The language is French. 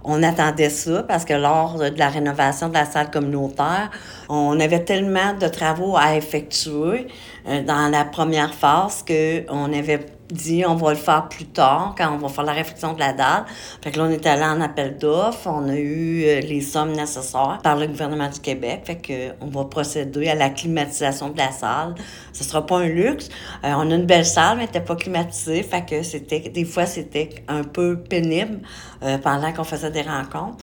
On attendait ça parce que lors de la rénovation de la salle communautaire, on avait tellement de travaux à effectuer dans la première phase qu'on avait dit on va le faire plus tard quand on va faire la réfection de la dalle. Fait que là, on est allé en appel d'offres. On a eu les sommes nécessaires par le gouvernement du Québec. Fait que on va procéder à la climatisation de la salle. Ce sera pas un luxe. On a une belle salle, mais elle n'était pas climatisée. Fait que des fois, c'était un peu pénible pendant qu'on faisait des rencontres.